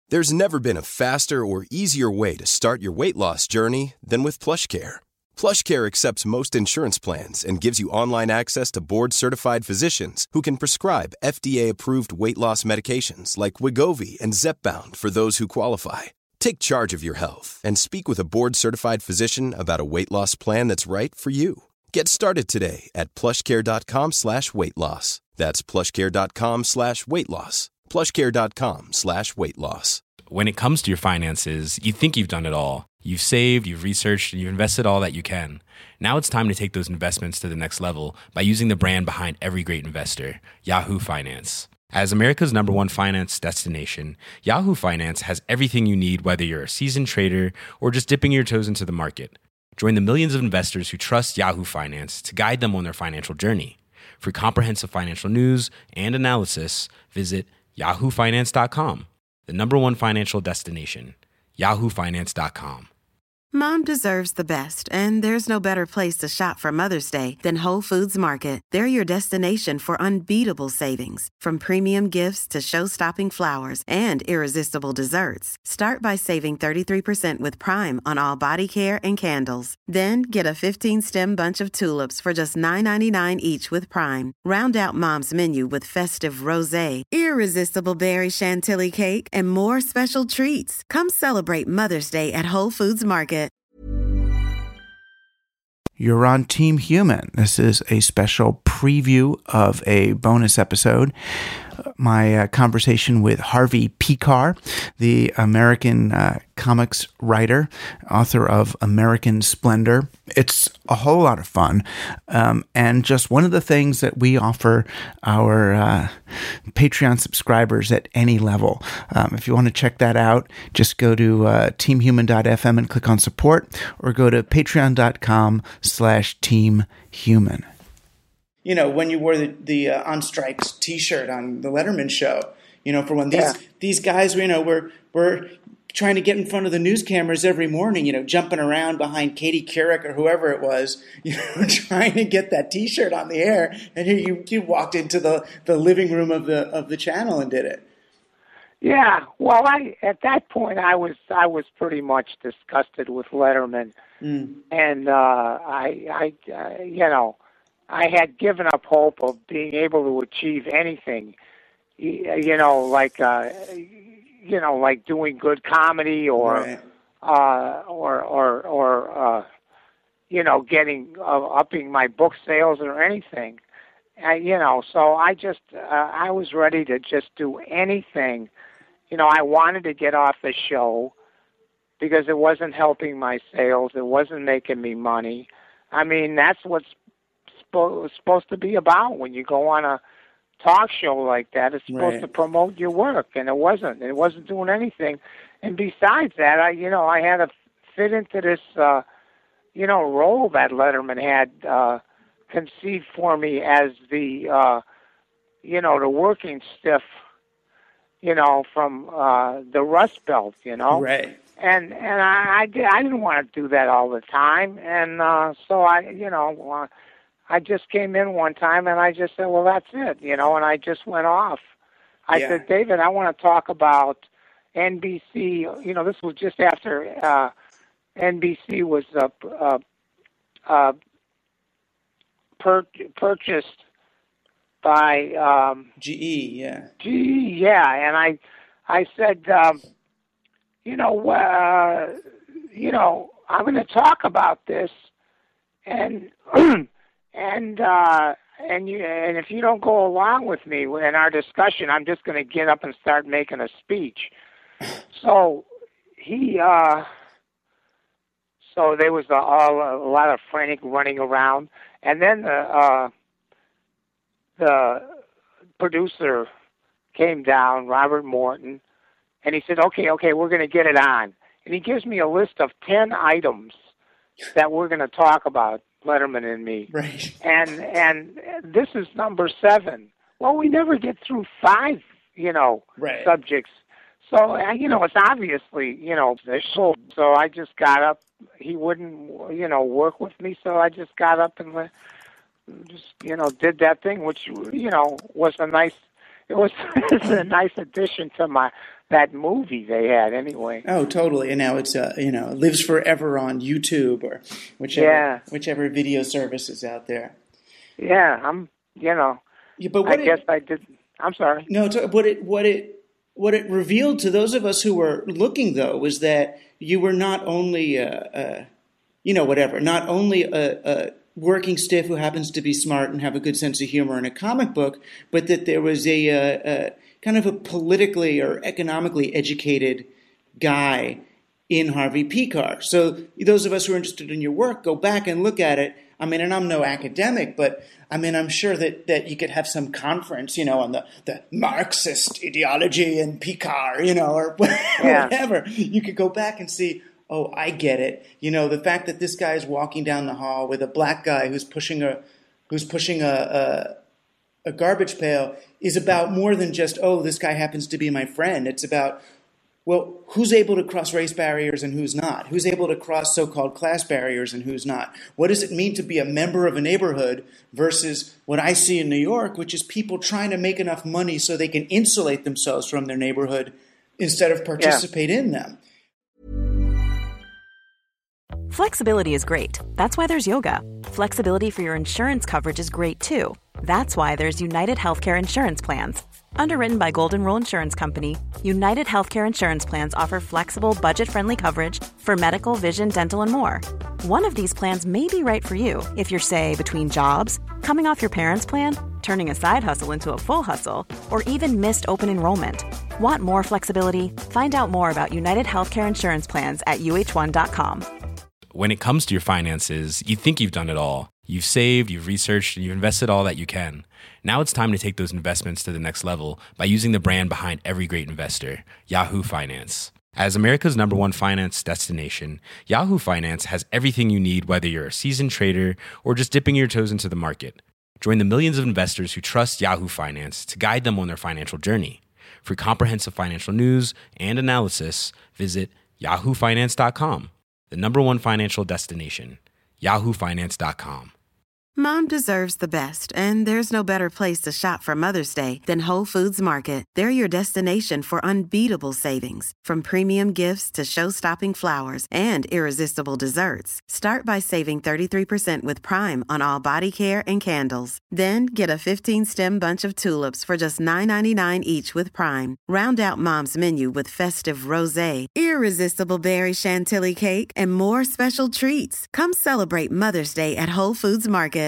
There's never been a faster or easier way to start your weight loss journey than with PlushCare. PlushCare accepts most insurance plans and gives you online access to board-certified physicians who can prescribe FDA-approved weight loss medications like Wegovy and Zepbound for those who qualify. Take charge of your health and speak with a board-certified physician about a weight loss plan that's right for you. Get started today at plushcare.com/weight loss. That's plushcare.com/weight loss. plushcare.com/weight loss. When it comes to your finances, you think you've done it all. You've saved, you've researched, and you've invested all that you can. Now it's time to take those investments to the next level by using the brand behind every great investor, Yahoo Finance. As America's #1 finance destination, Yahoo Finance has everything you need, whether you're a seasoned trader or just dipping your toes into the market. Join the millions of investors who trust Yahoo Finance to guide them on their financial journey. For comprehensive financial news and analysis, visit yahoofinance.com, the #1 financial destination, yahoofinance.com. Mom deserves the best, and there's no better place to shop for Mother's Day than Whole Foods Market. They're your destination for unbeatable savings, from premium gifts to show-stopping flowers and irresistible desserts. Start by saving 33% with Prime on all body care and candles. Then get a 15-stem bunch of tulips for just $9.99 each with Prime. Round out Mom's menu with festive rosé, irresistible berry chantilly cake, and more special treats. Come celebrate Mother's Day at Whole Foods Market. You're on Team Human. This is a special preview of a bonus episode. My conversation with Harvey Pekar, the American comics writer, author of American Splendor. It's a whole lot of fun. And just one of the things that we offer our Patreon subscribers at any level. If you want to check that out, just go to teamhuman.fm and click on support, or go to patreon.com/teamhuman. You know, when you wore the On Strikes T-shirt on the Letterman show, you know, for when these guys, you know, were trying to get in front of the news cameras every morning, you know, jumping around behind Katie Couric or whoever it was, you know, trying to get that T-shirt on the air. And here you walked into the living room of the channel and did it. Yeah, well, at that point I was pretty much disgusted with Letterman, and I you know, I had given up hope of being able to achieve anything, you know, like doing good comedy or you know, getting upping my book sales or anything, you know. So I was ready to just do anything. You know, I wanted to get off the show because it wasn't helping my sales. It wasn't making me money. I mean, that's what's supposed to be about when you go on a talk show like that. It's supposed to promote your work, and it wasn't doing anything. And besides that, I had to fit into this you know, role that Letterman had conceived for me as the you know, the working stiff, you know, from the Rust Belt, you know. Right. And I didn't want to do that all the time, and so I just came in one time and I just said, well, that's it, you know, and I just went off. I said, David, I want to talk about NBC. You know, this was just after NBC was purchased by GE, yeah. GE, yeah. And I said, you know, I'm going to talk about this, and and if you don't go along with me in our discussion, I'm just going to get up and start making a speech. So so there was a lot of frantic running around, and then the producer came down, Robert Morton, and he said, okay, we're going to get it on. And he gives me a list of 10 items that we're going to talk about, Letterman and me. Right. And this is number 7. Well, we never get through 5, you know, subjects. So, you know, it's obviously, you know, so I just got up. He wouldn't, you know, work with me, so I just got up and just, you know, did that thing, which, you know, was a nice addition to my that movie they had anyway. Oh, totally. And now it's it lives forever on YouTube or whichever video service is out there. Yeah, But I guess I did. I'm sorry. No, what it revealed to those of us who were looking, though, was that you were not only not only a working stiff who happens to be smart and have a good sense of humor in a comic book, but that there was a kind of a politically or economically educated guy in Harvey Pekar. So those of us who are interested in your work, go back and look at it. I mean, and I'm no academic, but I mean, I'm sure that you could have some conference, on the Marxist ideology in Pekar, or whatever. You could go back and see, oh, I get it. The fact that this guy is walking down the hall with a black guy who's pushing a garbage pail is about more than just, oh, this guy happens to be my friend. It's about, well, who's able to cross race barriers and who's not? Who's able to cross so-called class barriers and who's not? What does it mean to be a member of a neighborhood versus what I see in New York, which is people trying to make enough money so they can insulate themselves from their neighborhood instead of participate in them? Flexibility is great. That's why there's yoga. Flexibility for your insurance coverage is great too. That's why there's United Healthcare Insurance Plans. Underwritten by Golden Rule Insurance Company, United Healthcare Insurance Plans offer flexible, budget-friendly coverage for medical, vision, dental, and more. One of these plans may be right for you if you're, say, between jobs, coming off your parents' plan, turning a side hustle into a full hustle, or even missed open enrollment. Want more flexibility? Find out more about United Healthcare Insurance Plans at uh1.com. When it comes to your finances, you think you've done it all. You've saved, you've researched, and you've invested all that you can. Now it's time to take those investments to the next level by using the brand behind every great investor, Yahoo Finance. As America's #1 finance destination, Yahoo Finance has everything you need, whether you're a seasoned trader or just dipping your toes into the market. Join the millions of investors who trust Yahoo Finance to guide them on their financial journey. For comprehensive financial news and analysis, visit yahoofinance.com, the #1 financial destination, yahoofinance.com. Mom deserves the best, and there's no better place to shop for Mother's Day than Whole Foods Market. They're your destination for unbeatable savings, from premium gifts to show-stopping flowers and irresistible desserts. Start by saving 33% with Prime on all body care and candles. Then get a 15-stem bunch of tulips for just $9.99 each with Prime. Round out Mom's menu with festive rosé, irresistible berry chantilly cake, and more special treats. Come celebrate Mother's Day at Whole Foods Market.